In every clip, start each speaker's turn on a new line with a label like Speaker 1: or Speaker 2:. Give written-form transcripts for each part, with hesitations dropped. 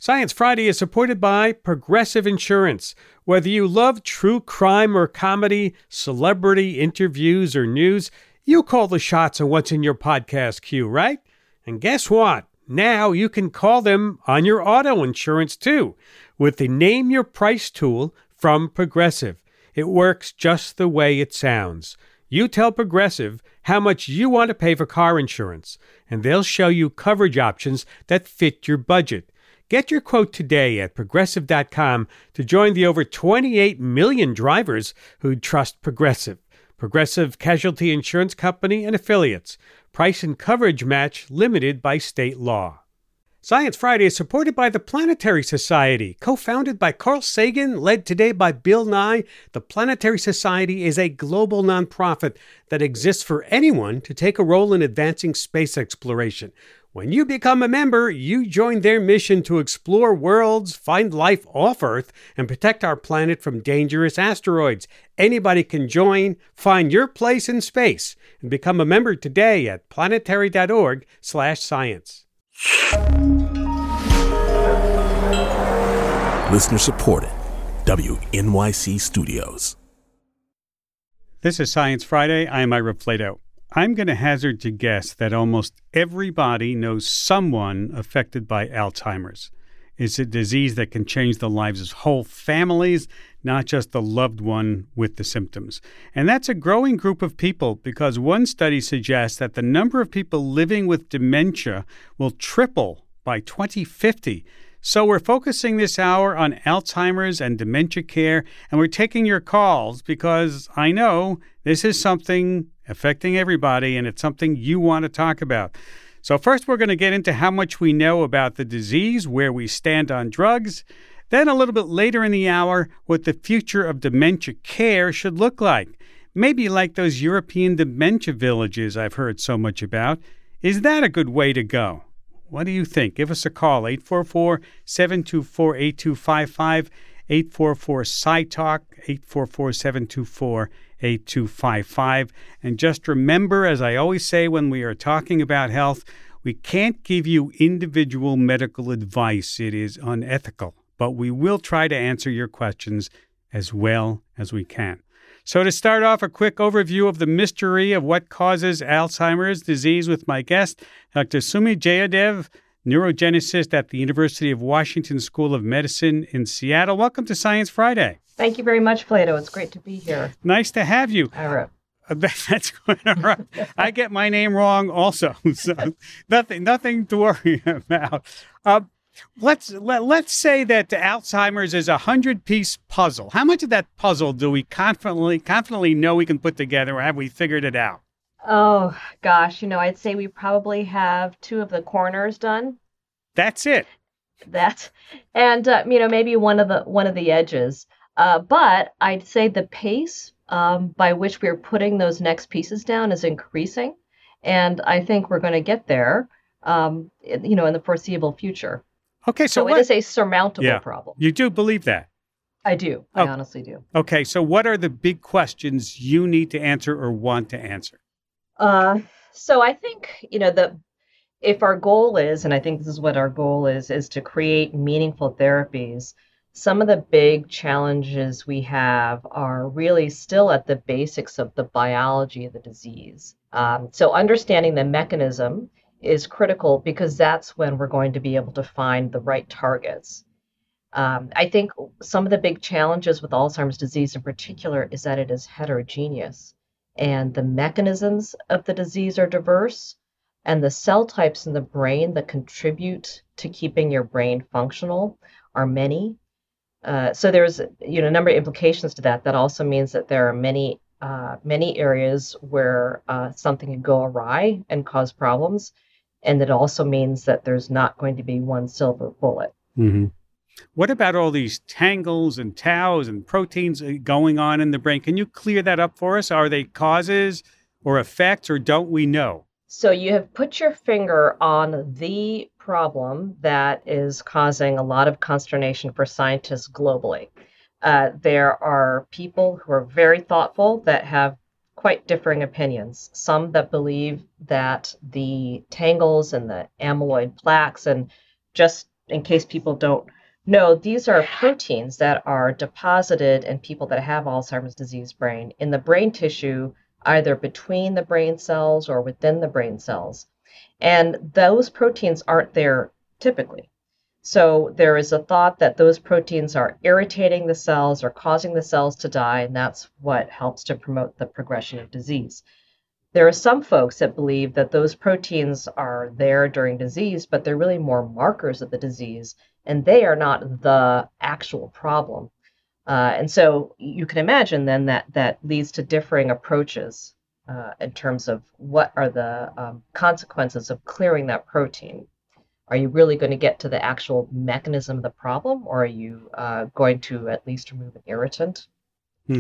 Speaker 1: Science Friday is supported by Progressive Insurance. Whether you love true crime or comedy, celebrity interviews or news, you call the shots on what's in your podcast queue, right? And guess what? Now you can call them on your auto insurance too with the Name Your Price tool from Progressive. It works just the way it sounds. You tell Progressive how much you want to pay for car insurance, and they'll show you coverage options that fit your budget. Get your quote today at Progressive.com to join the over 28 million drivers who trust Progressive. Progressive Casualty Insurance Company and Affiliates. Price and coverage match limited by state law. Science Friday is supported by the Planetary Society. Co-founded by Carl Sagan, led today by Bill Nye, the Planetary Society is a global nonprofit that exists for anyone to take a role in advancing space exploration. When you become a member, you join their mission to explore worlds, find life off Earth, and protect our planet from dangerous asteroids. Anybody can join. Find your place in space and become a member today at planetary.org/science.
Speaker 2: Listener supported. WNYC Studios.
Speaker 1: This is Science Friday. I am Ira Flato. I'm going to hazard to guess that almost everybody knows someone affected by Alzheimer's. It's a disease that can change the lives of whole families, not just the loved one with the symptoms. And that's a growing group of people because one study suggests that the number of people living with dementia will triple by 2050. So we're focusing this hour on Alzheimer's and dementia care, and we're taking your calls because I know this is something affecting everybody, and it's something you want to talk about. So first, we're going to get into how much we know about the disease, where we stand on drugs. Then a little bit later in the hour, what the future of dementia care should look like. Maybe like those European dementia villages I've heard so much about. Is that a good way to go? What do you think? Give us a call, 844-724-8255, 844-SciTalk, 844-724-8255. And just remember, as I always say when we are talking about health, we can't give you individual medical advice. It is unethical. But we will try to answer your questions as well as we can. So to start off, a quick overview of the mystery of what causes Alzheimer's disease with my guest, Dr. Sumi Jayadev, neurogeneticist at the University of Washington School of Medicine in Seattle. Welcome to Science Friday.
Speaker 3: Thank you very much, Plato. It's great to be here.
Speaker 1: Nice to have you.
Speaker 3: Ira.
Speaker 1: That's good. All right. I get my name wrong also, so nothing to worry about. Let's say that Alzheimer's is a 100-piece puzzle. How much of that puzzle do we confidently know we can put together, or have we figured it out?
Speaker 3: Oh, gosh. I'd say we probably have 2 of the corners done.
Speaker 1: That's it.
Speaker 3: Maybe one of the edges. But I'd say the pace by which we're putting those next pieces down is increasing. And I think we're going to get there, in the foreseeable future.
Speaker 1: Okay,
Speaker 3: so it is a surmountable problem.
Speaker 1: You do believe that?
Speaker 3: I do. I honestly do.
Speaker 1: Okay, so what are the big questions you need to answer or want to answer?
Speaker 3: So I think, if our goal is, and I think this is what our goal is to create meaningful therapies, some of the big challenges we have are really still at the basics of the biology of the disease. So understanding the mechanism is critical because that's when we're going to be able to find the right targets. I think some of the big challenges with Alzheimer's disease in particular is that it is heterogeneous and the mechanisms of the disease are diverse and the cell types in the brain that contribute to keeping your brain functional are many. So there's a number of implications to that. That also means that there are many areas where something can go awry and cause problems. And it also means that there's not going to be one silver bullet.
Speaker 1: Mm-hmm. What about all these tangles and taus and proteins going on in the brain? Can you clear that up for us? Are they causes or effects, or don't we know?
Speaker 3: So you have put your finger on the problem that is causing a lot of consternation for scientists globally. There are people who are very thoughtful that have quite differing opinions. Some that believe that the tangles and the amyloid plaques and just in case people don't know, these are proteins that are deposited in people that have Alzheimer's disease brain in the brain tissue, either between the brain cells or within the brain cells. And those proteins aren't there typically. So there is a thought that those proteins are irritating the cells or causing the cells to die, and that's what helps to promote the progression of disease. There are some folks that believe that those proteins are there during disease, but they're really more markers of the disease, and they are not the actual problem. And so you can imagine then that leads to differing approaches in terms of what are the consequences of clearing that protein. Are you really going to get to the actual mechanism of the problem, or are you going to at least remove an irritant?
Speaker 1: Hmm.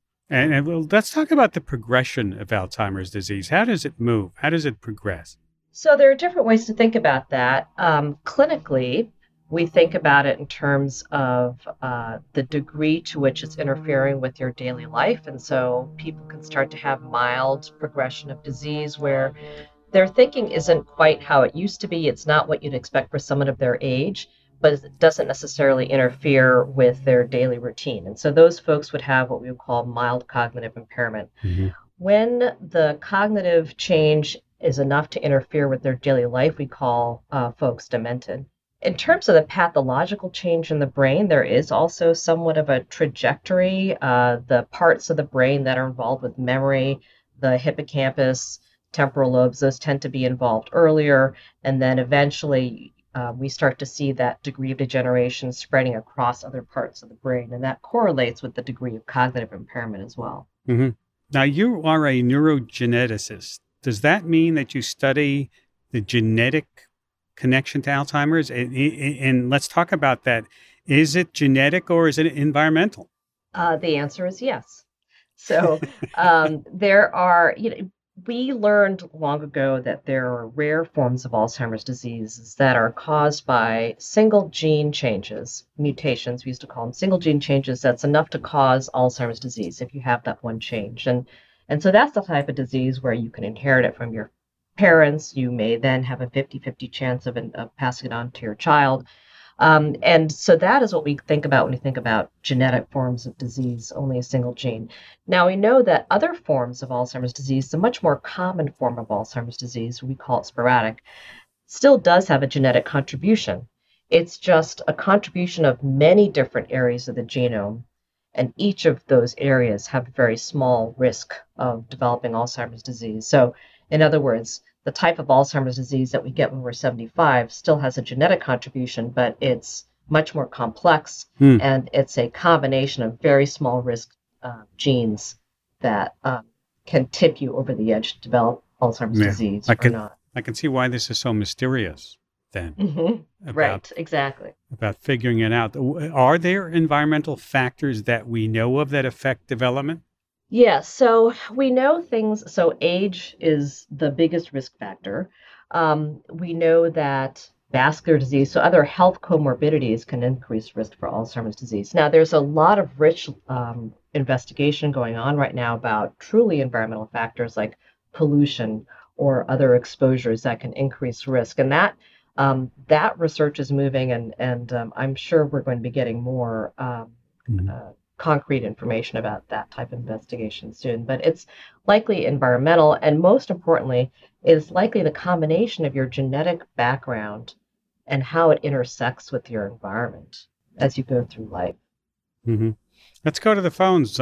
Speaker 1: And well, let's talk about the progression of Alzheimer's disease. How does it move? How does it progress?
Speaker 3: So there are different ways to think about that. Clinically, we think about it in terms of the degree to which it's interfering with your daily life. And so people can start to have mild progression of disease where their thinking isn't quite how it used to be. It's not what you'd expect for someone of their age, but it doesn't necessarily interfere with their daily routine. And so those folks would have what we would call mild cognitive impairment. Mm-hmm. When the cognitive change is enough to interfere with their daily life, we call folks demented. In terms of the pathological change in the brain, there is also somewhat of a trajectory. The parts of the brain that are involved with memory, the hippocampus, temporal lobes, those tend to be involved earlier, and then eventually we start to see that degree of degeneration spreading across other parts of the brain, and that correlates with the degree of cognitive impairment as well.
Speaker 1: Mm-hmm. Now, you are a neurogeneticist. Does that mean that you study the genetic connection to Alzheimer's? And let's talk about that. Is it genetic or is it environmental?
Speaker 3: The answer is yes. So there are, we learned long ago that there are rare forms of Alzheimer's disease that are caused by single gene changes, mutations. We used to call them single gene changes. That's enough to cause Alzheimer's disease if you have that one change. And so that's the type of disease where you can inherit it from your parents. You may then have a 50-50 chance of passing it on to your child. And so that is what we think about when we think about genetic forms of disease, only a single gene. Now, we know that other forms of Alzheimer's disease, the much more common form of Alzheimer's disease, we call it sporadic, still does have a genetic contribution. It's just a contribution of many different areas of the genome, and each of those areas have a very small risk of developing Alzheimer's disease. So, in other words, the type of Alzheimer's disease that we get when we're 75 still has a genetic contribution, but it's much more complex, and it's a combination of very small risk genes that can tip you over the edge to develop Alzheimer's disease or not.
Speaker 1: I can see why this is so mysterious then.
Speaker 3: Mm-hmm. Right, exactly.
Speaker 1: About figuring it out. Are there environmental factors that we know of that affect development?
Speaker 3: Yeah, so we know things. So age is the biggest risk factor. We know that vascular disease, so other health comorbidities can increase risk for Alzheimer's disease. Now, there's a lot of rich investigation going on right now about truly environmental factors like pollution or other exposures that can increase risk. And that research is moving, and I'm sure we're going to be getting more concrete information about that type of investigation soon. But it's likely environmental, and most importantly, it's likely the combination of your genetic background and how it intersects with your environment as you go through life.
Speaker 1: Mm-hmm. Let's go to the phones,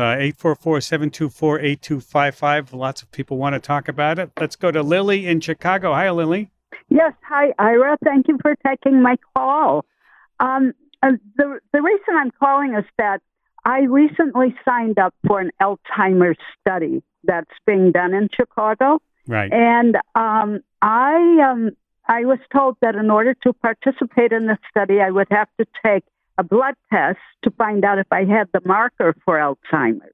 Speaker 1: 844-724-8255. Lots of people want to talk about it. Let's go to Lily in Chicago. Hi, Lily.
Speaker 4: Yes. Hi, Ira. Thank you for taking my call. The reason I'm calling is that I recently signed up for an Alzheimer's study that's being done in Chicago.
Speaker 1: Right.
Speaker 4: And I was told that in order to participate in the study, I would have to take a blood test to find out if I had the marker for Alzheimer's.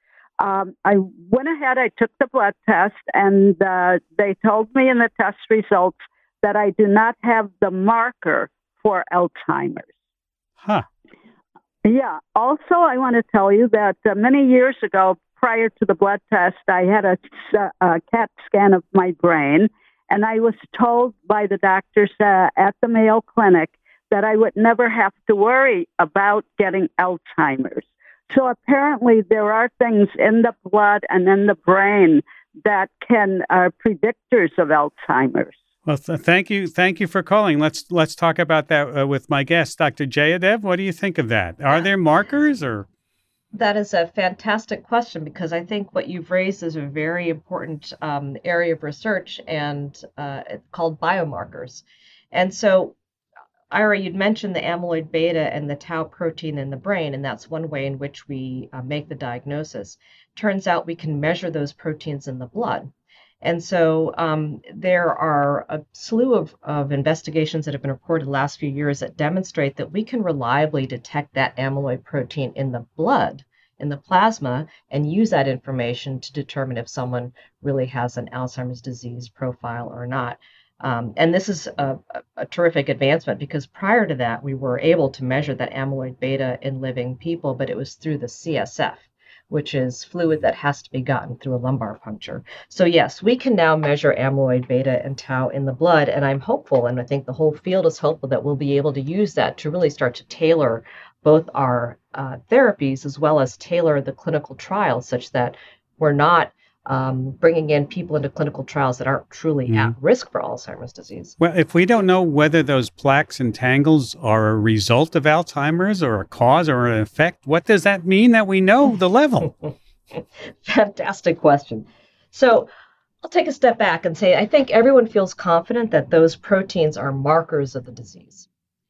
Speaker 4: I went ahead, I took the blood test, and they told me in the test results that I do not have the marker for Alzheimer's.
Speaker 1: Huh.
Speaker 4: Yeah. Also, I want to tell you that many years ago, prior to the blood test, I had a CAT scan of my brain, and I was told by the doctors at the Mayo Clinic that I would never have to worry about getting Alzheimer's. So apparently there are things in the blood and in the brain that are predictors of Alzheimer's.
Speaker 1: Well, thank you for calling. Let's talk about that with my guest, Dr. Jayadev. What do you think of that? Are there markers or?
Speaker 3: That is a fantastic question, because I think what you've raised is a very important area of research, and it's called biomarkers. And so, Ira, you'd mentioned the amyloid beta and the tau protein in the brain, and that's one way in which we make the diagnosis. Turns out we can measure those proteins in the blood. And so there are a slew of investigations that have been reported the last few years that demonstrate that we can reliably detect that amyloid protein in the blood, in the plasma, and use that information to determine if someone really has an Alzheimer's disease profile or not. And this is a terrific advancement, because prior to that, we were able to measure that amyloid beta in living people, but it was through the CSF, which is fluid that has to be gotten through a lumbar puncture. So yes, we can now measure amyloid beta and tau in the blood, and I'm hopeful, and I think the whole field is hopeful, that we'll be able to use that to really start to tailor both our therapies as well as tailor the clinical trials, such that we're not bringing in people into clinical trials that aren't truly at risk for Alzheimer's disease.
Speaker 1: Well, if we don't know whether those plaques and tangles are a result of Alzheimer's or a cause or an effect, what does that mean that we know the level?
Speaker 3: Fantastic question. So I'll take a step back and say, I think everyone feels confident that those proteins are markers of the disease.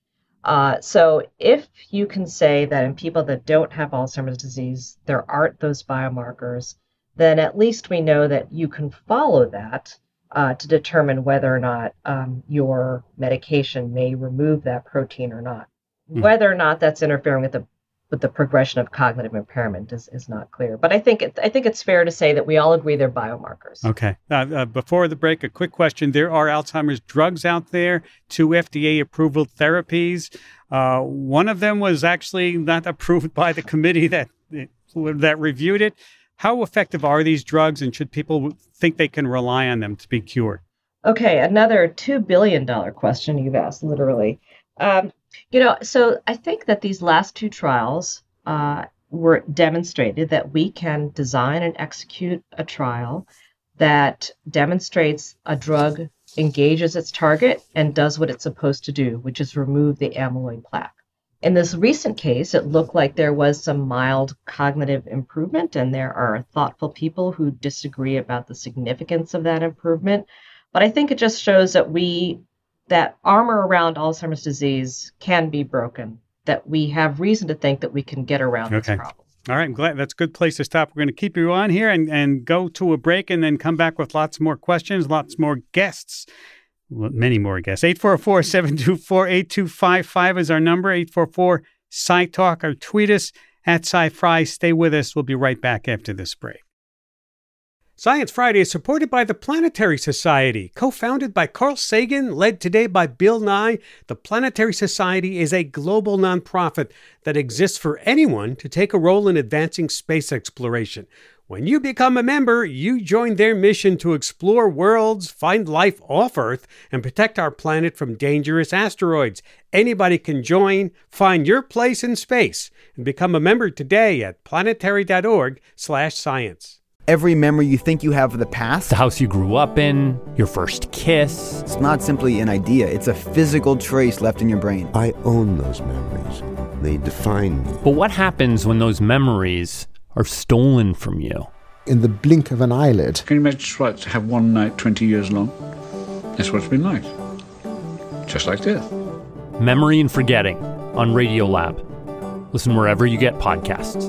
Speaker 3: So if you can say that in people that don't have Alzheimer's disease, there aren't those biomarkers, then at least we know that you can follow that to determine whether or not your medication may remove that protein or not. Whether or not that's interfering with the progression of cognitive impairment is not clear. But I think it's fair to say that we all agree they're biomarkers.
Speaker 1: Okay. Before the break, a quick question. There are Alzheimer's drugs out there, 2 FDA-approved therapies. One of them was actually not approved by the committee that reviewed it. How effective are these drugs, and should people think they can rely on them to be cured?
Speaker 3: Okay, another $2 billion question you've asked, literally. So I think that these last 2 trials were demonstrated that we can design and execute a trial that demonstrates a drug engages its target and does what it's supposed to do, which is remove the amyloid plaque. In this recent case, it looked like there was some mild cognitive improvement, and there are thoughtful people who disagree about the significance of that improvement. But I think it just shows that armor around Alzheimer's disease can be broken, that we have reason to think that we can get around this problem.
Speaker 1: All right, I'm glad. That's a good place to stop. We're going to keep you on here and go to a break and then come back with lots more questions, lots more guests. Many more guests. 844-724-8255 is our number. 844-SciTalk, or tweet us at SciFri. Stay with us. We'll be right back after this break. Science Friday is supported by the Planetary Society. Co-founded by Carl Sagan, led today by Bill Nye, the Planetary Society is a global nonprofit that exists for anyone to take a role in advancing space exploration. When you become a member, you join their mission to explore worlds, find life off Earth, and protect our planet from dangerous asteroids. Anybody can join. Find your place in space and become a member today at planetary.org/science.
Speaker 5: Every memory you think you have of the past,
Speaker 6: the house you grew up in, your first kiss.
Speaker 5: It's not simply an idea. It's a physical trace left in your brain.
Speaker 7: I own those memories. They define me.
Speaker 6: But what happens when those memories are stolen from you?
Speaker 7: In the blink of an eyelid.
Speaker 8: Can you imagine what to have one night 20 years long? That's what it's been like. Just like death.
Speaker 6: Memory and Forgetting on Radiolab. Listen wherever you get podcasts.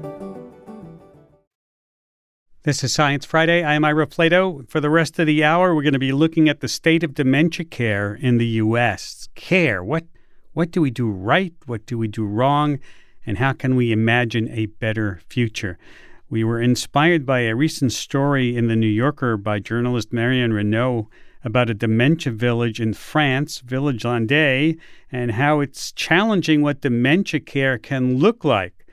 Speaker 1: This is Science Friday. I am Ira Plato. For the rest of the hour, we're going to be looking at the state of dementia care in the U.S. Care. What do we do right? What do we do wrong? And how can we imagine a better future? We were inspired by a recent story in The New Yorker by journalist Marianne Renaud about a dementia village in France, Village Landais, and how it's challenging what dementia care can look like.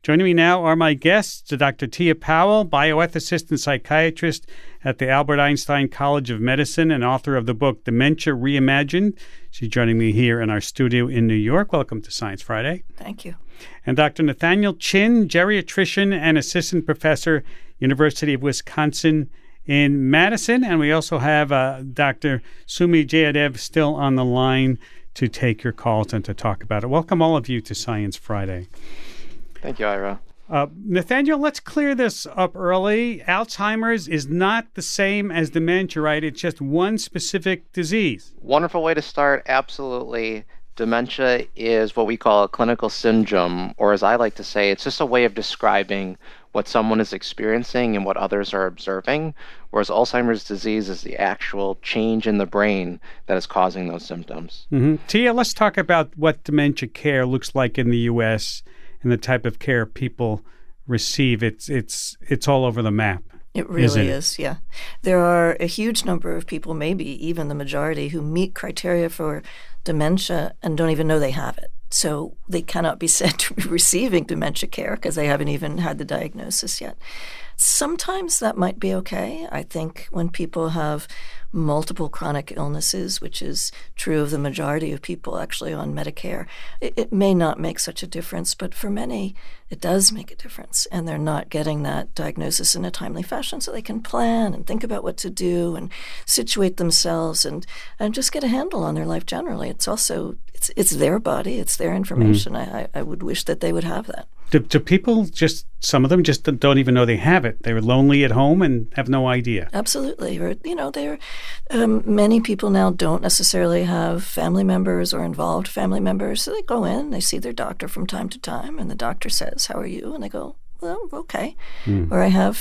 Speaker 1: Joining me now are my guests, Dr. Tia Powell, bioethicist and psychiatrist at the Albert Einstein College of Medicine and author of the book Dementia Reimagined. She's joining me here in our studio in New York. Welcome to Science Friday.
Speaker 9: Thank you.
Speaker 1: And Dr. Nathaniel Chin, geriatrician and assistant professor, University of Wisconsin in Madison. And we also have Dr. Sumi Jayadev still on the line to take your calls and to talk about it. Welcome all of you to Science Friday.
Speaker 10: Thank you, Ira.
Speaker 1: Nathaniel, let's clear this up early. Alzheimer's is not the same as dementia, right? It's just one specific disease.
Speaker 10: Wonderful way to start. Absolutely. Dementia is what we call a clinical syndrome, or as I like to say, it's just a way of describing what someone is experiencing and what others are observing, whereas Alzheimer's disease is the actual change in the brain that is causing those symptoms.
Speaker 1: Mm-hmm. Tia, let's talk about what dementia care looks like in the U.S. and the type of care people receive. It's all over the map.
Speaker 9: It really is, yeah. There are a huge number of people, maybe even the majority, who meet criteria for dementia and don't even know they have it. So they cannot be said to be receiving dementia care because they haven't even had the diagnosis yet. Sometimes that might be okay. I think when people have multiple chronic illnesses, which is true of the majority of people actually on Medicare, it may not make such a difference, but for many, it does make a difference, and they're not getting that diagnosis in a timely fashion so they can plan and think about what to do and situate themselves and just get a handle on their life generally. It's also, it's their body, it's their information. I would wish that they would have that.
Speaker 1: Do people just, some of them just don't even know they have it? They're lonely at home and have no idea.
Speaker 9: Absolutely. Or, many people now don't necessarily have family members or involved family members. So they go in, they see their doctor from time to time, and the doctor says, "How are you?" And they go, "Well, okay." Or I have,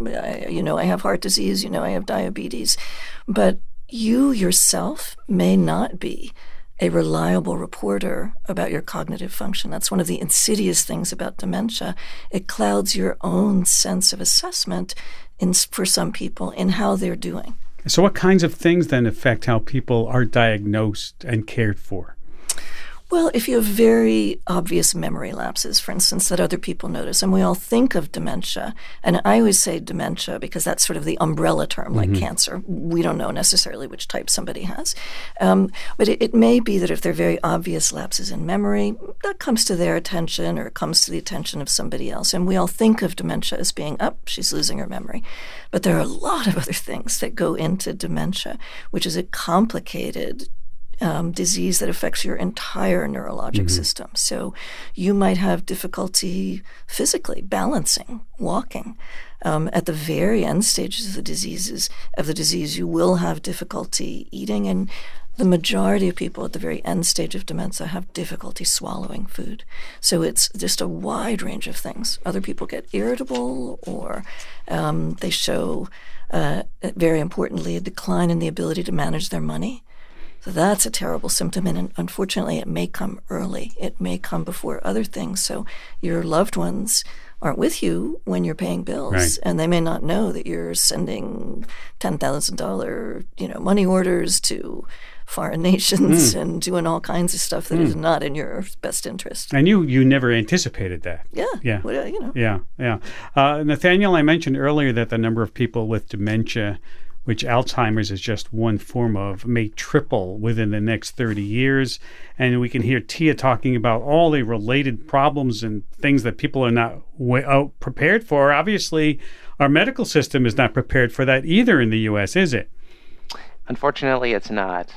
Speaker 9: I have heart disease, I have diabetes. But you yourself may not be a reliable reporter about your cognitive function. That's one of the insidious things about dementia. It clouds your own sense of assessment for some people in how they're doing.
Speaker 1: So what kinds of things then affect how people are diagnosed and cared for?
Speaker 9: Well, if you have very obvious memory lapses, for instance, that other people notice, and we all think of dementia, and I always say dementia because that's sort of the umbrella term, like cancer. We don't know necessarily which type somebody has. But it may be that if there are very obvious lapses in memory, that comes to their attention or it comes to the attention of somebody else. And we all think of dementia as being, she's losing her memory. But there are a lot of other things that go into dementia, which is a complicated disease that affects your entire neurologic system. So you might have difficulty physically balancing, walking. At the very end stages of the disease, you will have difficulty eating, and the majority of people at the very end stage of dementia have difficulty swallowing food. So it's just a wide range of things. Other people get irritable, or they show, very importantly, a decline in the ability to manage their money. So that's a terrible symptom, and unfortunately it may come early. It may come before other things. So your loved ones aren't with you when you're paying bills,
Speaker 1: right,
Speaker 9: and they may not know that you're sending $10,000, money orders to foreign nations and doing all kinds of stuff that is not in your best interest.
Speaker 1: And you never anticipated that.
Speaker 9: Yeah. Well,
Speaker 1: Yeah. Nathaniel, I mentioned earlier that the number of people with dementia, which Alzheimer's is just one form of, may triple within the next 30 years. And we can hear Tia talking about all the related problems and things that people are not prepared for. Obviously, our medical system is not prepared for that either in the U.S., is it?
Speaker 10: Unfortunately, it's not.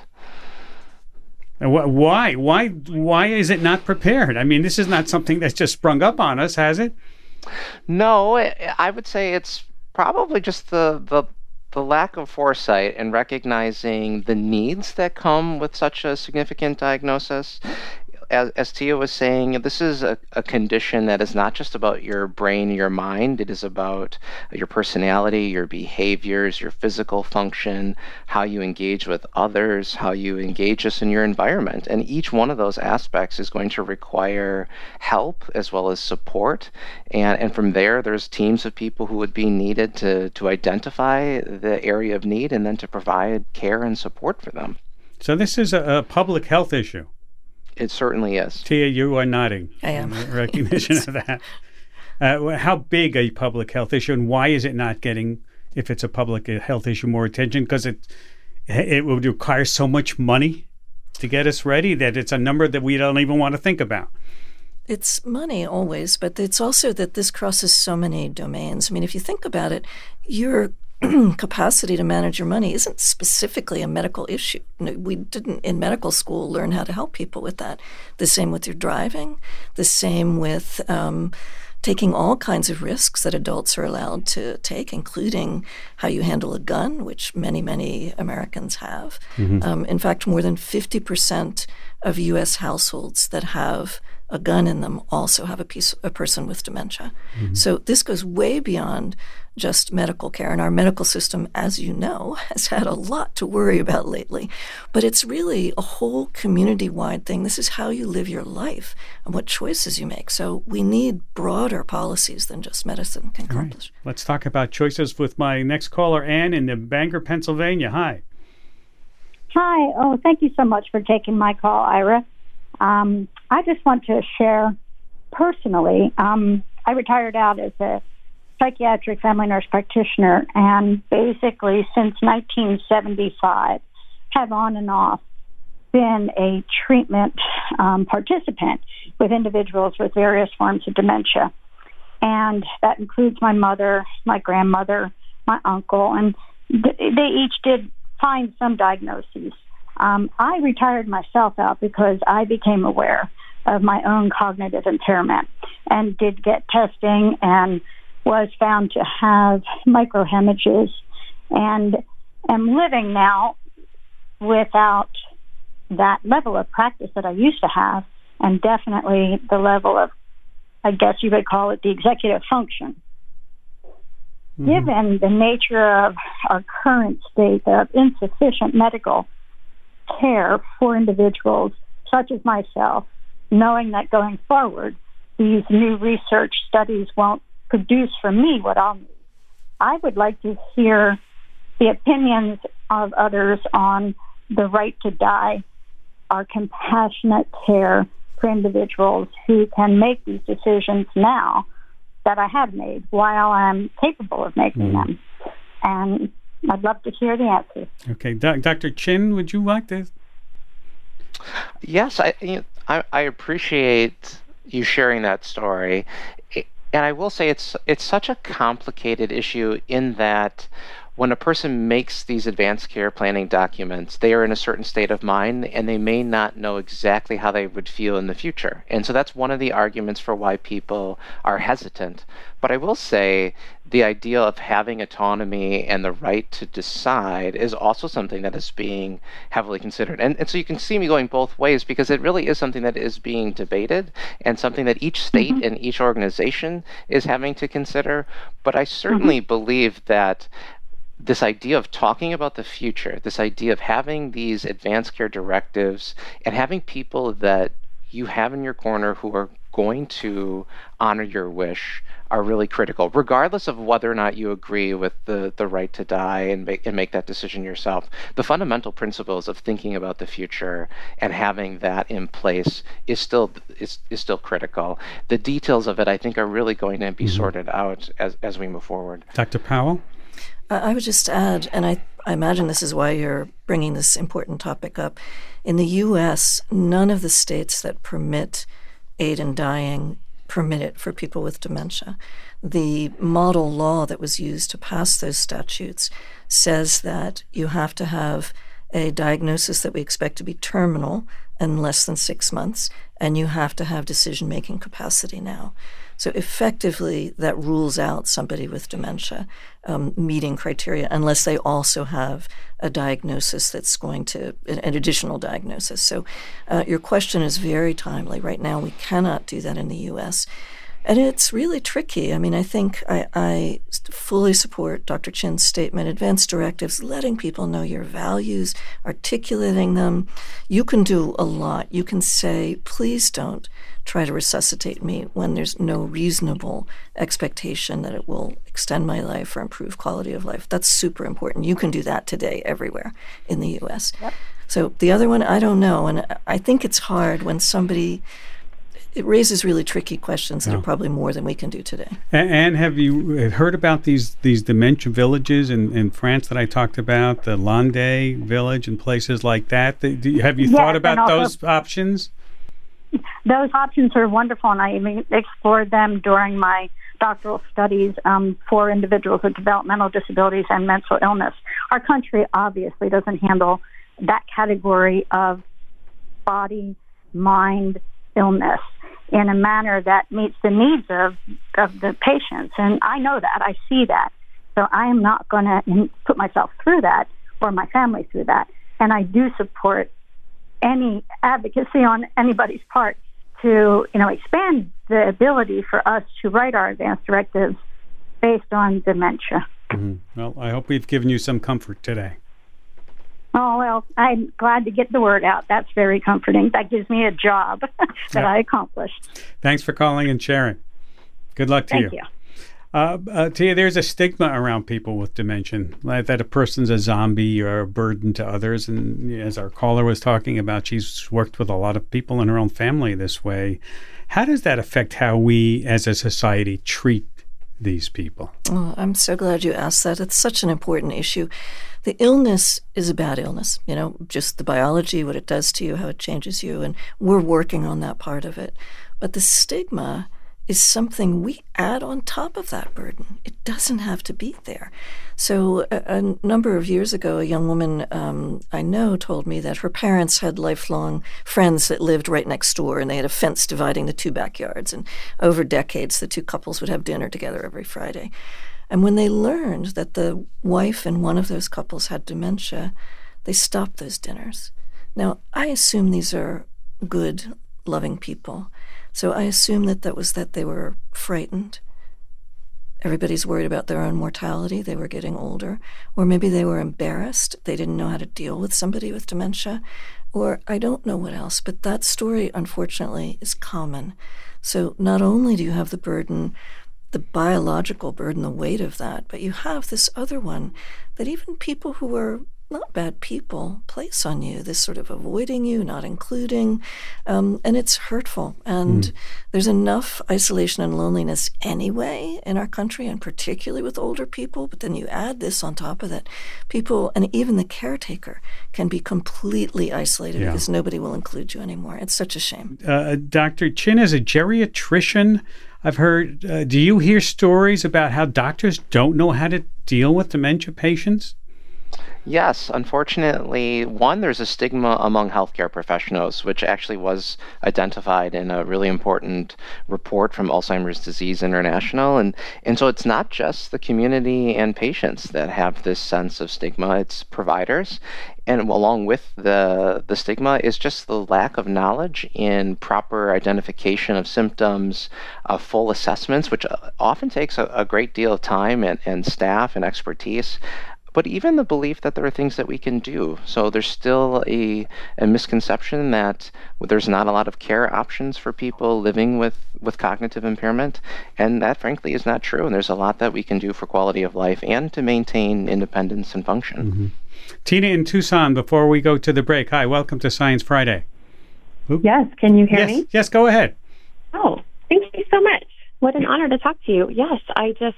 Speaker 1: And why? Why is it not prepared? I mean, this is not something that's just sprung up on us, has it?
Speaker 10: No, I would say it's probably just the lack of foresight and recognizing the needs that come with such a significant diagnosis. As Tia was saying, this is a condition that is not just about your brain, your mind. It is about your personality, your behaviors, your physical function, how you engage with others, how you engage just in your environment. And each one of those aspects is going to require help as well as support. And from there's teams of people who would be needed to identify the area of need and then to provide care and support for them.
Speaker 1: So this is a public health issue.
Speaker 10: It certainly is.
Speaker 1: Tia, you are nodding.
Speaker 9: I am.
Speaker 1: In recognition of that. How big a public health issue, and why is it not getting, if it's a public health issue, more attention? Because it would require so much money to get us ready that it's a number that we don't even want to think about.
Speaker 9: It's money always, but it's also that this crosses so many domains. I mean, if you think about it, your capacity to manage your money isn't specifically a medical issue. We didn't in medical school learn how to help people with that. The same with your driving, the same with taking all kinds of risks that adults are allowed to take, including how you handle a gun, which many, many Americans have. In fact, more than 50% of U.S. households that have a gun in them also have a person with dementia. So this goes way beyond just medical care. And our medical system, as you know, has had a lot to worry about lately. But it's really a whole community-wide thing. This is how you live your life and what choices you make. So we need broader policies than just medicine can accomplish.
Speaker 1: Right. Let's talk about choices with my next caller, Ann, in Bangor, Pennsylvania. Hi.
Speaker 11: Hi. Oh, thank you so much for taking my call, Ira. I just want to share personally, I retired out as a psychiatric family nurse practitioner, and basically since 1975 have on and off been a treatment participant with individuals with various forms of dementia. And that includes my mother, my grandmother, my uncle, and they each did find some diagnoses. I retired myself out because I became aware of my own cognitive impairment and did get testing and was found to have microhemorrhages and am living now without that level of practice that I used to have, and definitely the level of, I guess you would call it, the executive function. Given the nature of our current state of insufficient medical care for individuals such as myself, knowing that going forward, these new research studies won't produce for me what I'll need, I would like to hear the opinions of others on the right to die, our compassionate care for individuals who can make these decisions now that I have made while I'm capable of making them. And I'd love to hear the answers.
Speaker 1: Okay. Dr. Chin, would you like to?
Speaker 10: Yes, I appreciate you sharing that story. And I will say it's such a complicated issue in that when a person makes these advanced care planning documents, they are in a certain state of mind and they may not know exactly how they would feel in the future. And so that's one of the arguments for why people are hesitant. But I will say the idea of having autonomy and the right to decide is also something that is being heavily considered. And so you can see me going both ways because it really is something that is being debated and something that each state and each organization is having to consider. But I certainly believe that this idea of talking about the future, this idea of having these advanced care directives and having people that you have in your corner who are going to honor your wish are really critical, regardless of whether or not you agree with the right to die and make that decision yourself. The fundamental principles of thinking about the future and having that in place is still critical. The details of it, I think, are really going to be sorted out as we move forward.
Speaker 1: Dr. Powell?
Speaker 9: I would just add, and I imagine this is why you're bringing this important topic up. In the U.S., none of the states that permit aid in dying permit it for people with dementia. The model law that was used to pass those statutes says that you have to have a diagnosis that we expect to be terminal in less than 6 months, and you have to have decision-making capacity now. So effectively, that rules out somebody with dementia meeting criteria unless they also have a diagnosis that's going to, an additional diagnosis. So your question is very timely. Right now, we cannot do that in the U.S., and it's really tricky. I mean, I think I fully support Dr. Chin's statement, advanced directives, letting people know your values, articulating them. You can do a lot. You can say, please don't try to resuscitate me when there's no reasonable expectation that it will extend my life or improve quality of life. That's super important. You can do that today everywhere in the U.S. Yep. So the other one, I don't know. And I think it's hard when somebody it raises really tricky questions that are probably more than we can do today.
Speaker 1: And have you heard about these dementia villages in France that I talked about, the Landais village and places like that? Have you thought about those options?
Speaker 11: Those options are wonderful, and I even explored them during my doctoral studies for individuals with developmental disabilities and mental illness. Our country obviously doesn't handle that category of body, mind illness in a manner that meets the needs of the patients. And I know that. I see that. So I am not going to put myself through that or my family through that. And I do support any advocacy on anybody's part to, expand the ability for us to write our advance directives based on dementia.
Speaker 1: Mm-hmm. Well, I hope we've given you some comfort today.
Speaker 11: Oh, well, I'm glad to get the word out. That's very comforting. That gives me a job that I accomplished.
Speaker 1: Thanks for calling and sharing. Good luck to you.
Speaker 11: Thank you.
Speaker 1: Tia, there's a stigma around people with dementia, that a person's a zombie or a burden to others. And as our caller was talking about, she's worked with a lot of people in her own family this way. How does that affect how we as a society treat these people?
Speaker 9: Oh, I'm so glad you asked that. It's such an important issue. The illness is a bad illness, just the biology, what it does to you, how it changes you, and we're working on that part of it. But the stigma is something we add on top of that burden. It doesn't have to be there. So a number of years ago, a young woman I know told me that her parents had lifelong friends that lived right next door, and they had a fence dividing the two backyards. And over decades, the two couples would have dinner together every Friday. And when they learned that the wife in one of those couples had dementia, they stopped those dinners. Now, I assume these are good, loving people. So I assume that was that they were frightened. Everybody's worried about their own mortality. They were getting older. Or maybe they were embarrassed. They didn't know how to deal with somebody with dementia. Or I don't know what else. But that story, unfortunately, is common. So not only do you have the burden, the biological burden, the weight of that, but you have this other one that even people who are not bad people place on you, this sort of avoiding you, not including, and it's hurtful. And there's enough isolation and loneliness anyway in our country, and particularly with older people, but then you add this on top of that. People, and even the caretaker, can be completely isolated because nobody will include you anymore. It's such a shame.
Speaker 1: Dr. Chin is a geriatrician. I've heard, do you hear stories about how doctors don't know how to deal with dementia patients?
Speaker 10: Yes, unfortunately, there's a stigma among healthcare professionals, which actually was identified in a really important report from Alzheimer's Disease International. And so it's not just the community and patients that have this sense of stigma, it's providers. And along with the stigma is just the lack of knowledge in proper identification of symptoms, full assessments, which often takes a great deal of time and staff and expertise. But even the belief that there are things that we can do. So there's still a misconception that there's not a lot of care options for people living with cognitive impairment. And that, frankly, is not true. And there's a lot that we can do for quality of life and to maintain independence and function.
Speaker 1: Mm-hmm. Tina in Tucson, before we go to the break. Hi, welcome to Science Friday.
Speaker 12: Oop. Yes, can you hear me?
Speaker 1: Yes, go ahead.
Speaker 12: Oh, thank you so much. What an honor to talk to you. Yes, I just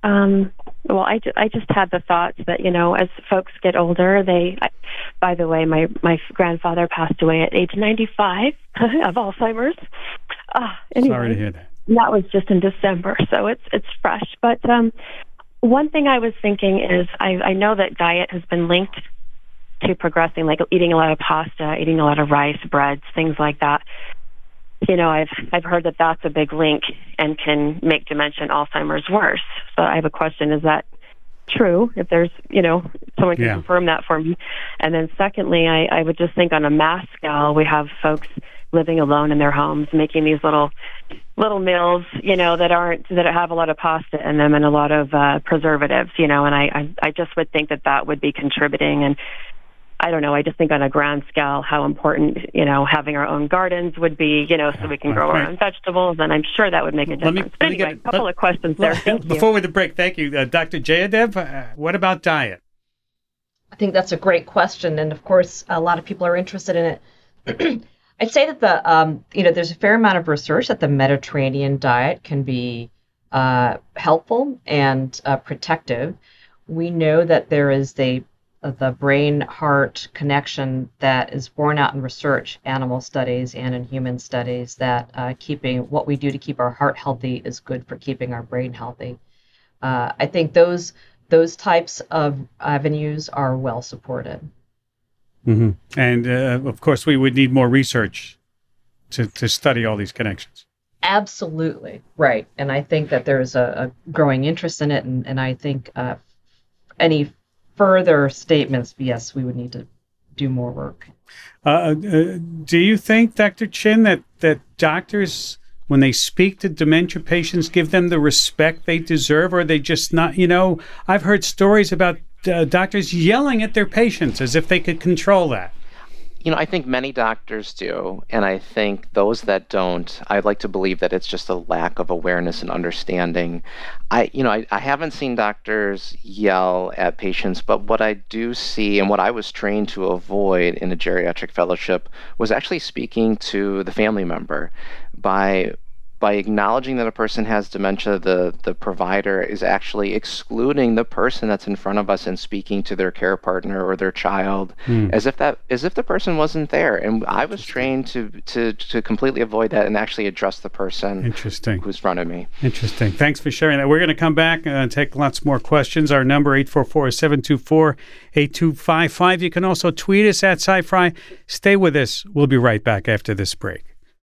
Speaker 12: had the thoughts that, as folks get older, by the way, my grandfather passed away at age 95 of Alzheimer's. Anyway,
Speaker 1: sorry to hear that.
Speaker 12: That was just in December, so it's fresh. But one thing I was thinking is I know that diet has been linked to progressing, like eating a lot of pasta, eating a lot of rice, breads, things like that. I've heard that that's a big link and can make dementia and Alzheimer's worse. So I have a question: is that true? If there's, someone can confirm that for me. And then secondly, I would just think on a mass scale, we have folks living alone in their homes, making these little meals, that have a lot of pasta in them and a lot of preservatives, and I just would think that would be contributing. And I don't know, I just think on a grand scale how important, having our own gardens would be, so we can grow our own vegetables, and I'm sure that would make a difference. But anyway, a couple of questions there. Thank you.
Speaker 1: Before the break, thank you. Dr. Jayadev, what about diet?
Speaker 3: I think that's a great question, and of course, a lot of people are interested in it. I'd say that there's a fair amount of research that the Mediterranean diet can be helpful and protective. We know that there is the brain-heart connection that is borne out in research, animal studies and in human studies, that keeping what we do to keep our heart healthy is good for keeping our brain healthy. I think those types of avenues are well supported.
Speaker 1: Mm-hmm. And of course, we would need more research to study all these connections.
Speaker 3: Absolutely. Right. And I think that there's a growing interest in it. And I think any further statements, yes, we would need to do more work.
Speaker 1: Do you think, Dr. Chin, that doctors, when they speak to dementia patients, give them the respect they deserve, or are they just not, I've heard stories about doctors yelling at their patients as if they could control that.
Speaker 10: I think many doctors do, and I think those that don't, I'd like to believe that it's just a lack of awareness and understanding. I haven't seen doctors yell at patients, but what I do see and what I was trained to avoid in a geriatric fellowship was actually speaking to the family member. By acknowledging that a person has dementia, the provider is actually excluding the person that's in front of us and speaking to their care partner or their child as if the person wasn't there. And I was trained to completely avoid that and actually address the person who's in front of me.
Speaker 1: Interesting. Thanks for sharing that. We're going to come back and take lots more questions. Our number 844-724-8255. You can also tweet us at SciFri. Stay with us. We'll be right back after this break.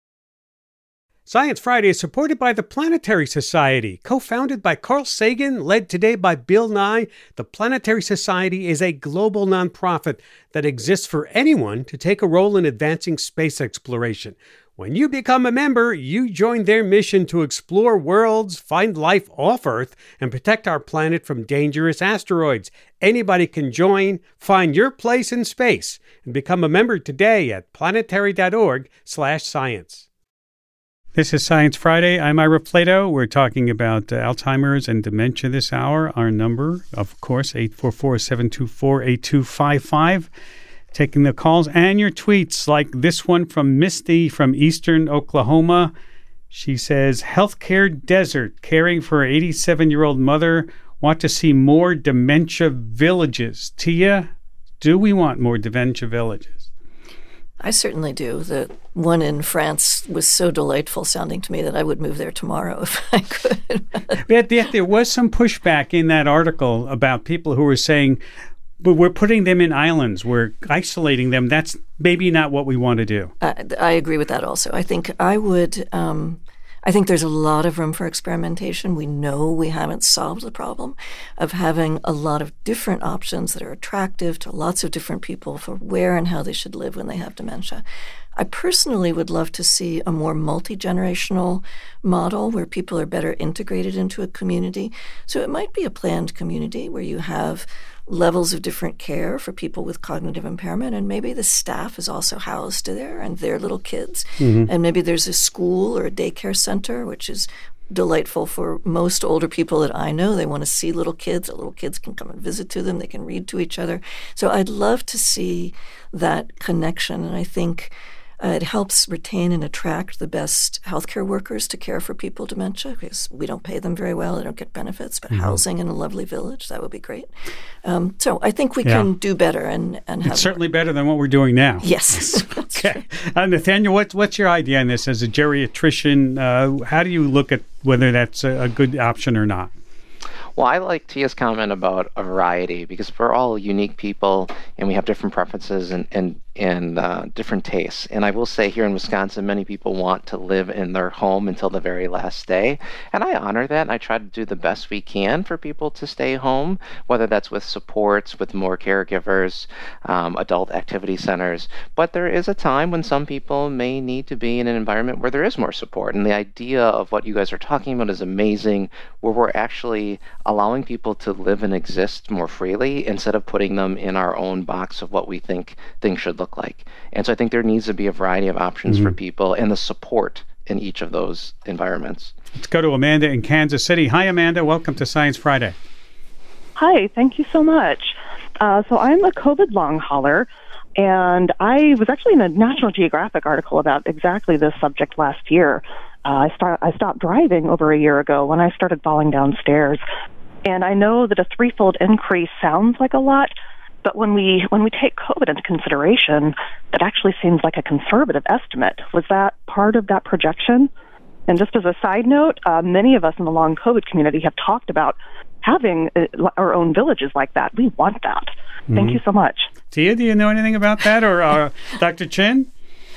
Speaker 1: Science Friday is supported by the Planetary Society. Co-founded by Carl Sagan, led today by Bill Nye, the Planetary Society is a global nonprofit that exists for anyone to take a role in advancing space exploration. When you become a member, you join their mission to explore worlds, find life off Earth, and protect our planet from dangerous asteroids. Anybody can join. Find your place in space and become a member today at planetary.org/science. This is Science Friday. I'm Ira Plato. We're talking about Alzheimer's and dementia this hour. Our number, of course, 844-724-8255. Taking the calls and your tweets, like this one from Misty from Eastern Oklahoma. She says, healthcare desert, caring for an 87-year-old mother. Want to see more dementia villages. Tia, do we want more dementia villages?
Speaker 9: I certainly do. The one in France was so delightful sounding to me that I would move there tomorrow if I could.
Speaker 1: Yet there was some pushback in that article about people who were saying, but we're putting them in islands, we're isolating them. That's maybe not what we want to do.
Speaker 9: I agree with that also. I think I think there's a lot of room for experimentation. We know we haven't solved the problem of having a lot of different options that are attractive to lots of different people for where and how they should live when they have dementia. I personally would love to see a more multi-generational model where people are better integrated into a community. So it might be a planned community where you have levels of different care for people with cognitive impairment, and maybe the staff is also housed there and their little kids. Mm-hmm. And maybe there's a school or a daycare center, which is delightful for most older people that I know. They want to see little kids. The little kids can come and visit to them. They can read to each other. So I'd love to see that connection, and I think it helps retain and attract the best healthcare workers to care for people with dementia, because we don't pay them very well. They don't get benefits, but housing in a lovely village, that would be great. So I think we can do better and have
Speaker 1: it's certainly better than what we're doing now.
Speaker 9: Yes.
Speaker 1: Okay. Nathaniel, what's your idea on this as a geriatrician? How do you look at whether that's a good option or not?
Speaker 10: Well, I like Tia's comment about a variety, because we're all unique people and we have different preferences and different tastes. And I will say here in Wisconsin, many people want to live in their home until the very last day. And I honor that. And I try to do the best we can for people to stay home, whether that's with supports, with more caregivers, adult activity centers. But there is a time when some people may need to be in an environment where there is more support. And the idea of what you guys are talking about is amazing, where we're actually allowing people to live and exist more freely instead of putting them in our own box of what we think things should look like. And so I think there needs to be a variety of options for people and the support in each of those environments.
Speaker 1: Let's go to Amanda in Kansas City. Hi, Amanda. Welcome to Science Friday.
Speaker 13: Hi. Thank you so much. So I'm a COVID long hauler, And I was actually in a National Geographic article about exactly this subject last year. I stopped driving over a year ago when I started falling downstairs. And I know that a threefold increase sounds like a lot, but when we take COVID into consideration, that actually seems like a conservative estimate. Was that part of that projection? And just as a side note, many of us in the long COVID community have talked about having our own villages like that. We want that. Thank you so much.
Speaker 1: Tia, do you know anything about that? Or Dr. Chin?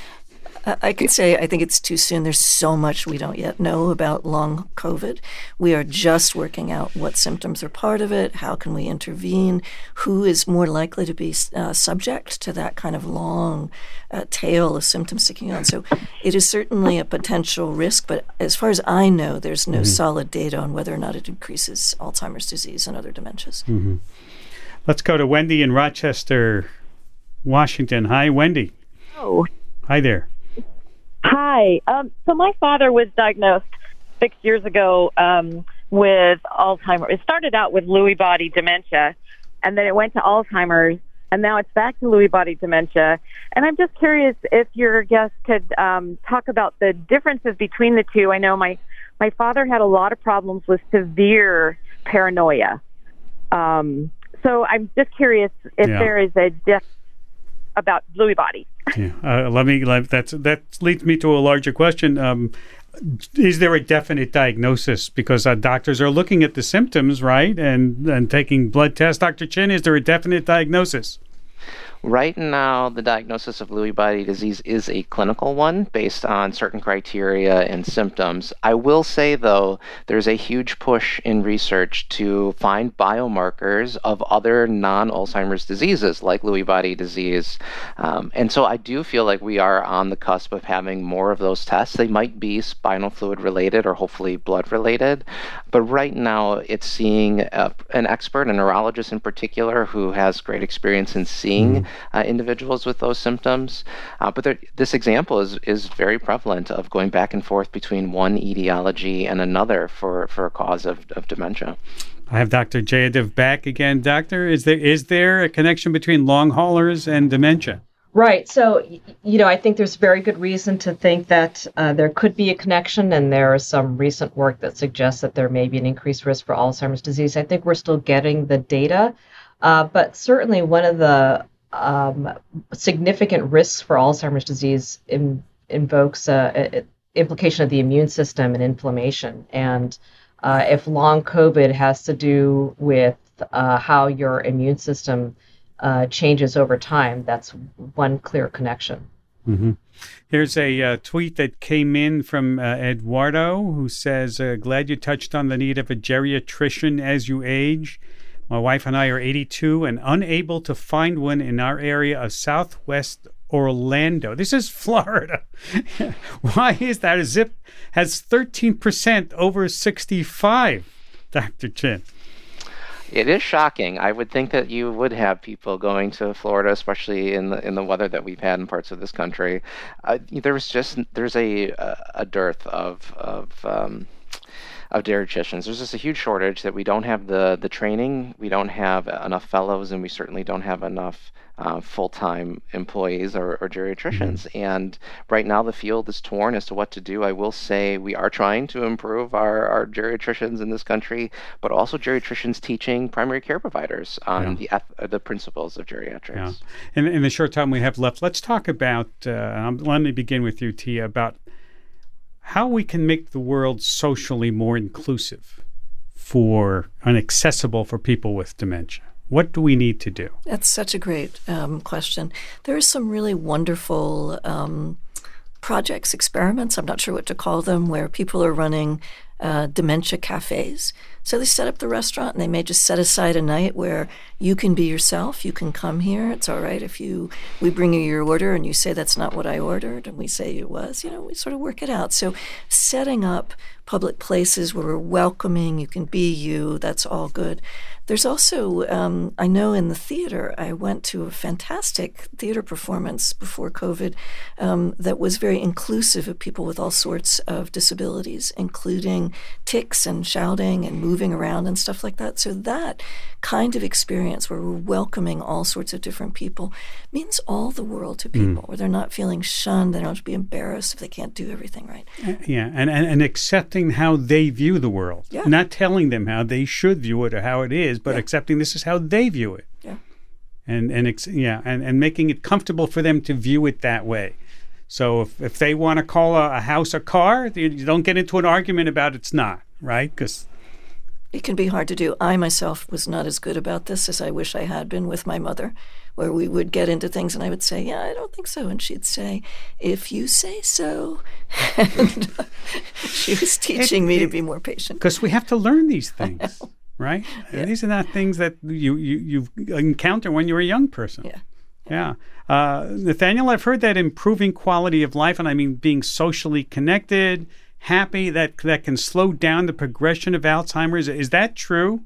Speaker 9: I could say I think it's too soon. There's so much we don't yet know about long COVID. We are just working out what symptoms are part of it, how can we intervene, who is more likely to be subject to that kind of long tail of symptoms sticking on. So it is certainly a potential risk, but as far as I know, there's no solid data on whether or not it increases Alzheimer's disease and other dementias.
Speaker 1: Mm-hmm. Let's go to Wendy in Rochester, Washington. Hi, Wendy.
Speaker 14: Oh.
Speaker 1: Hi there.
Speaker 14: Hi. So my father was diagnosed 6 years ago with Alzheimer's. It started out with Lewy body dementia, and then it went to Alzheimer's, and now it's back to Lewy body dementia. And I'm just curious if your guest could talk about the differences between the two. I know my father had a lot of problems with severe paranoia. So I'm just curious if there is a difference about Lewy body.
Speaker 1: Yeah, that leads me to a larger question. Is there a definite diagnosis? Because doctors are looking at the symptoms, right, and taking blood tests. Dr. Chin, is there a definite diagnosis?
Speaker 10: Right now, the diagnosis of Lewy body disease is a clinical one based on certain criteria and symptoms. I will say, though, there's a huge push in research to find biomarkers of other non-Alzheimer's diseases like Lewy body disease. And so I do feel like we are on the cusp of having more of those tests. They might be spinal fluid related or hopefully blood related. But right now, it's seeing an expert, a neurologist in particular, who has great experience in seeing individuals with those symptoms. But this example is very prevalent of going back and forth between one etiology and another for a cause of dementia.
Speaker 1: I have Dr. Jayadev back again. Doctor, is there a connection between long haulers and dementia?
Speaker 3: Right. So, I think there's very good reason to think that there could be a connection, and there is some recent work that suggests that there may be an increased risk for Alzheimer's disease. I think we're still getting the data, but certainly one of the significant risks for Alzheimer's disease invokes implication of the immune system and inflammation. And if long COVID has to do with how your immune system changes over time, that's one clear connection.
Speaker 1: Mm-hmm. Here's a tweet that came in from Eduardo, who says, glad you touched on the need of a geriatrician as you age. My wife and I are 82 and unable to find one in our area of Southwest Orlando. This is Florida. Why is that? A zip has 13% over 65, Dr. Chin.
Speaker 10: It is shocking. I would think that you would have people going to Florida, especially in the weather that we've had in parts of this country. There's a dearth of geriatricians. There's just a huge shortage that we don't have the training, we don't have enough fellows, and we certainly don't have enough full-time employees or geriatricians. Mm-hmm. And right now the field is torn as to what to do. I will say we are trying to improve our geriatricians in this country, but also geriatricians teaching primary care providers on the principles of geriatrics.
Speaker 1: Yeah. And in the short time we have left, let's talk about, let me begin with you, Tia, about how we can make the world socially more inclusive and accessible for people with dementia. What do we need to do?
Speaker 9: That's such a great question. There are some really wonderful projects, experiments, I'm not sure what to call them, where people are running dementia cafes. So they set up the restaurant and they may just set aside a night where you can be yourself. You can come here. It's all right if we bring you your order and you say that's not what I ordered and we say it was. We sort of work it out. So setting up public places where we're welcoming, you can be you, that's all good. There's also, I know in the theater, I went to a fantastic theater performance before COVID that was very inclusive of people with all sorts of disabilities, including having tics and shouting and moving around and stuff like that. So that kind of experience where we're welcoming all sorts of different people means all the world to people, where they're not feeling shunned, they don't have to be embarrassed if they can't do everything right.
Speaker 1: Yeah, and accepting how they view the world.
Speaker 9: Yeah.
Speaker 1: Not telling them how they should view it or how it is, but accepting this is how they view it.
Speaker 9: Yeah.
Speaker 1: And making it comfortable for them to view it that way. So if they want to call a house a car, you don't get into an argument about it's not, right? Because
Speaker 9: it can be hard to do. I myself was not as good about this as I wish I had been with my mother, where we would get into things and I would say, yeah, I don't think so. And she'd say, if you say so. And she was teaching me to be more patient.
Speaker 1: Because we have to learn these things, right?
Speaker 9: Yeah.
Speaker 1: These are not things that you encounter when you're a young person.
Speaker 9: Yeah.
Speaker 1: Nathaniel, I've heard that improving quality of life, and I mean being socially connected, happy, that can slow down the progression of Alzheimer's. Is that true?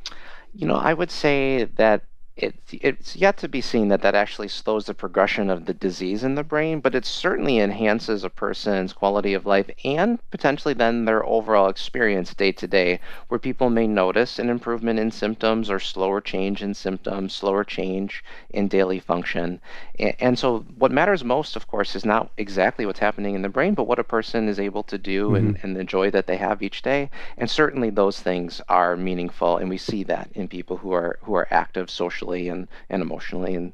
Speaker 10: I would say that it's yet to be seen that actually slows the progression of the disease in the brain, but it certainly enhances a person's quality of life and potentially then their overall experience day to day, where people may notice an improvement in symptoms or slower change in symptoms, slower change in daily function. And so what matters most, of course, is not exactly what's happening in the brain, but what a person is able to do and the joy that they have each day. And certainly those things are meaningful, and we see that in people who are active socially and emotionally. And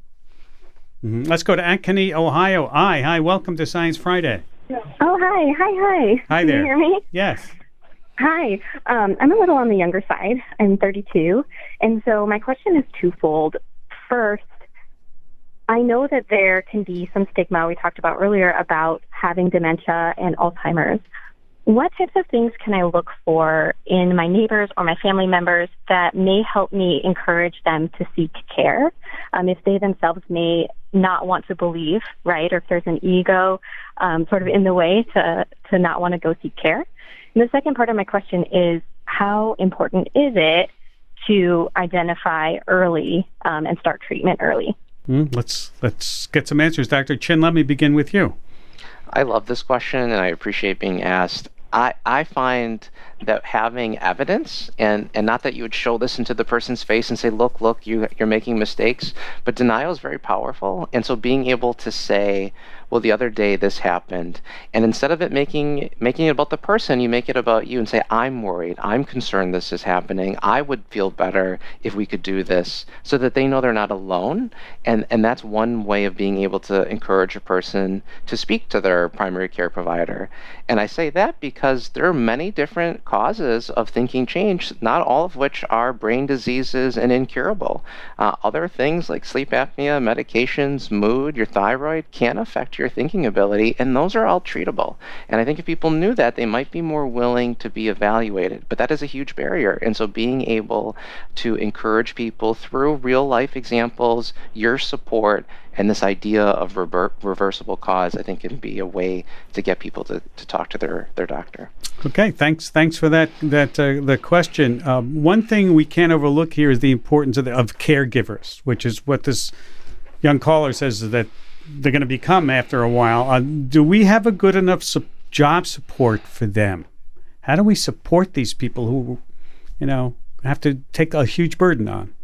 Speaker 1: Let's go to Ankeny, Ohio. Hi, welcome to Science Friday.
Speaker 15: Oh, hi.
Speaker 1: Hi there.
Speaker 15: Can you hear me?
Speaker 1: Yes.
Speaker 15: Hi. I'm a little on the younger side. I'm 32. And so my question is twofold. First, I know that there can be some stigma we talked about earlier about having dementia and Alzheimer's. What types of things can I look for in my neighbors or my family members that may help me encourage them to seek care? If they themselves may not want to believe, right, or if there's an ego sort of in the way to not want to go seek care. And the second part of my question is, how important is it to identify early and start treatment early?
Speaker 1: Let's get some answers. Dr. Chin, let me begin with you.
Speaker 10: I love this question, and I appreciate being asked. I find that having evidence, and not that you would show this into the person's face and say, look, you're making mistakes, but denial is very powerful. And so being able to say, well, the other day this happened, and instead of it making it about the person, you make it about you and say, I'm worried, I'm concerned this is happening, I would feel better if we could do this, so that they know they're not alone. And that's one way of being able to encourage a person to speak to their primary care provider. And I say that because there are many different causes of thinking change, not all of which are brain diseases and incurable. Other things like sleep apnea, medications, mood, your thyroid can affect your thinking ability, and those are all treatable. And I think if people knew that, they might be more willing to be evaluated. But that is a huge barrier. And so being able to encourage people through real life examples, your support, and this idea of reversible cause, I think, can be a way to get people to talk to their doctor.
Speaker 1: Okay, thanks for that the question. One thing we can't overlook here is the importance of caregivers, which is what this young caller says that they're going to become after a while. Do we have a good enough job support for them? How do we support these people who, have to take a huge burden on?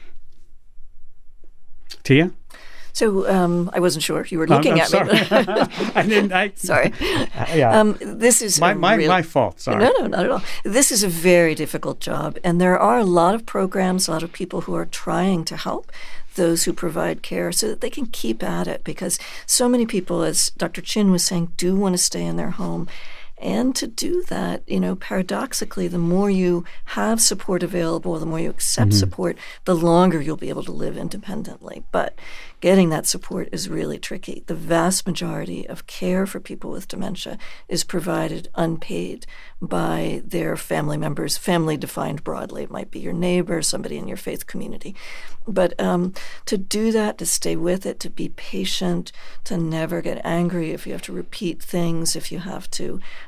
Speaker 1: Tia?
Speaker 9: So I wasn't sure if you were looking at
Speaker 1: sorry.
Speaker 9: me.
Speaker 1: I didn't.
Speaker 9: Sorry.
Speaker 1: Yeah.
Speaker 9: This is
Speaker 1: my fault. Sorry.
Speaker 9: No, not at all. This is a very difficult job, and there are a lot of programs, a lot of people who are trying to help those who provide care so that they can keep at it, because so many people, as Dr. Chin was saying, do want to stay in their home. And to do that, paradoxically, the more you have support available, the more you accept support, the longer you'll be able to live independently. But getting that support is really tricky. The vast majority of care for people with dementia is provided unpaid by their family members, family defined broadly. It might be your neighbor, somebody in your faith community. But to do that, to stay with it, to be patient, to never get angry if you have to repeat things, if you have to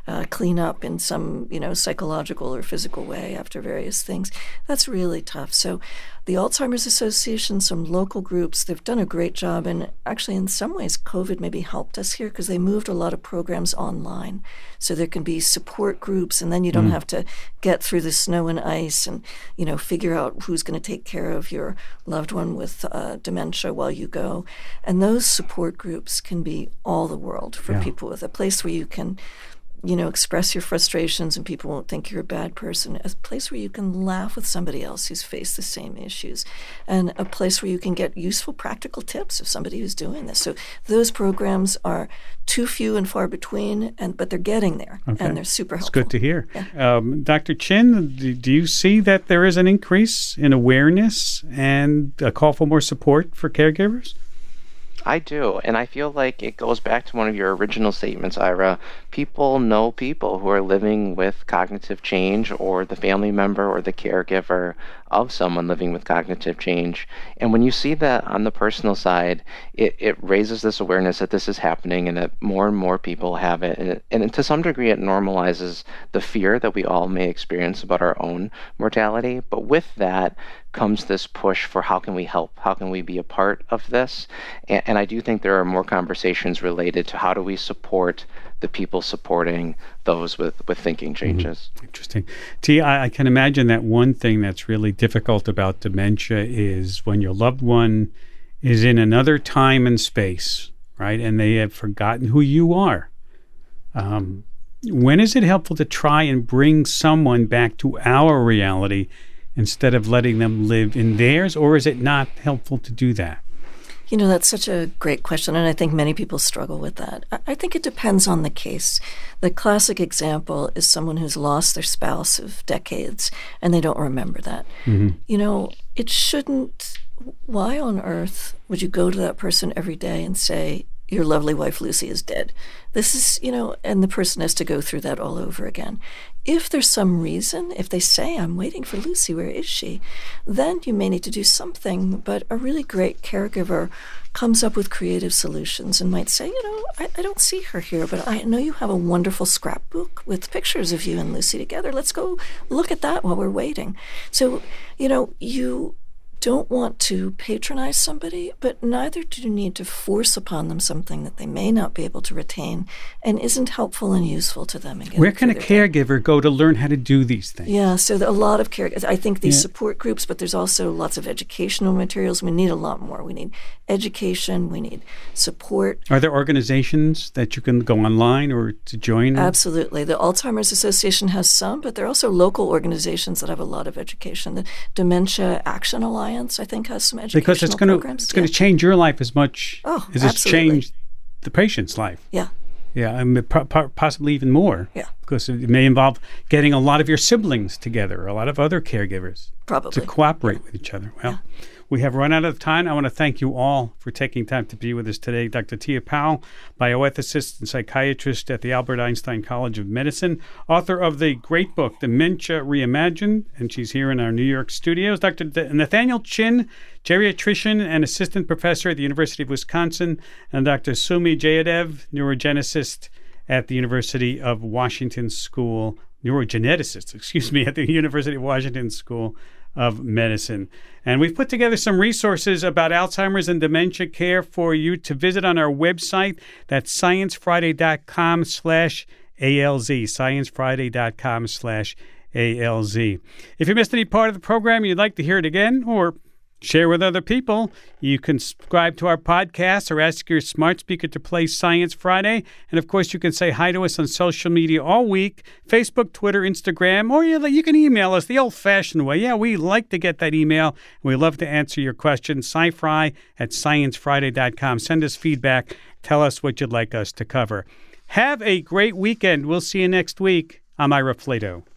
Speaker 9: clean up in some, psychological or physical way after various things. That's really tough. So the Alzheimer's Association, some local groups, they've done a great job. And actually, in some ways, COVID maybe helped us here because they moved a lot of programs online. So there can be support groups, and then you don't have to get through the snow and ice and, figure out who's going to take care of your loved one with dementia while you go. And those support groups can be all the world for people, with a place where you can express your frustrations and people won't think you're a bad person, a place where you can laugh with somebody else who's faced the same issues, and a place where you can get useful practical tips of somebody who's doing this. So those programs are too few and far between, but they're getting there, and they're super helpful.
Speaker 1: It's good to hear.
Speaker 9: Yeah.
Speaker 1: Dr. Chin, do you see that there is an increase in awareness and a call for more support for caregivers?
Speaker 10: I do, and I feel like it goes back to one of your original statements, Ira. People know people who are living with cognitive change, or the family member or the caregiver of someone living with cognitive change. And when you see that on the personal side, it raises this awareness that this is happening and that more and more people have it. And to some degree, it normalizes the fear that we all may experience about our own mortality. But with that comes this push for how can we help? How can we be a part of this? And I do think there are more conversations related to how do we support the people supporting those with thinking changes.
Speaker 1: Interesting. T, I can imagine that one thing that's really difficult about dementia is when your loved one is in another time and space, right? And they have forgotten who you are. When is it helpful to try and bring someone back to our reality instead of letting them live in theirs, or is it not helpful to do that?
Speaker 9: That's such a great question, and I think many people struggle with that. I think it depends on the case. The classic example is someone who's lost their spouse of decades, and they don't remember that. It shouldn't. Why on earth would you go to that person every day and say, your lovely wife Lucy is dead? This is, and the person has to go through that all over again. If there's some reason, if they say, I'm waiting for Lucy, where is she? Then you may need to do something. But a really great caregiver comes up with creative solutions and might say, I don't see her here, but I know you have a wonderful scrapbook with pictures of you and Lucy together. Let's go look at that while we're waiting. So, you don't want to patronize somebody, but neither do you need to force upon them something that they may not be able to retain and isn't helpful and useful to them.
Speaker 1: Where can a caregiver go to learn how to do these things?
Speaker 9: Yeah, so a lot of caregivers. I think these support groups, but there's also lots of educational materials. We need a lot more. We need education. We need support.
Speaker 1: Are there organizations that you can go online or to join?
Speaker 9: Absolutely. The Alzheimer's Association has some, but there are also local organizations that have a lot of education. The Dementia Action Alliance, I think, has some educational programs.
Speaker 1: It's going to change your life as much as it's changed the patient's life.
Speaker 9: Yeah.
Speaker 1: Yeah, I mean, possibly even more.
Speaker 9: Yeah.
Speaker 1: Because it may involve getting a lot of your siblings together, a lot of other caregivers.
Speaker 9: Probably.
Speaker 1: To cooperate with each other. Well, we have run out of time. I want to thank you all for taking time to be with us today. Dr. Tia Powell, bioethicist and psychiatrist at the Albert Einstein College of Medicine, author of the great book, Dementia Reimagined, and she's here in our New York studios. Dr. Nathaniel Chin, geriatrician and assistant professor at the University of Wisconsin, and Dr. Sumi Jayadev, neurogeneticist at the University of Washington School, neurogeneticist, at the University of Washington School of Medicine. And we've put together some resources about Alzheimer's and dementia care for you to visit on our website. That's sciencefriday.com/ALZ, sciencefriday.com/ALZ. If you missed any part of the program, you'd like to hear it again or share with other people, you can subscribe to our podcast or ask your smart speaker to play Science Friday. And, of course, you can say hi to us on social media all week, Facebook, Twitter, Instagram, or you can email us the old-fashioned way. Yeah, we like to get that email. We love to answer your questions. scifry@sciencefriday.com. Send us feedback. Tell us what you'd like us to cover. Have a great weekend. We'll see you next week. I'm Ira Flato.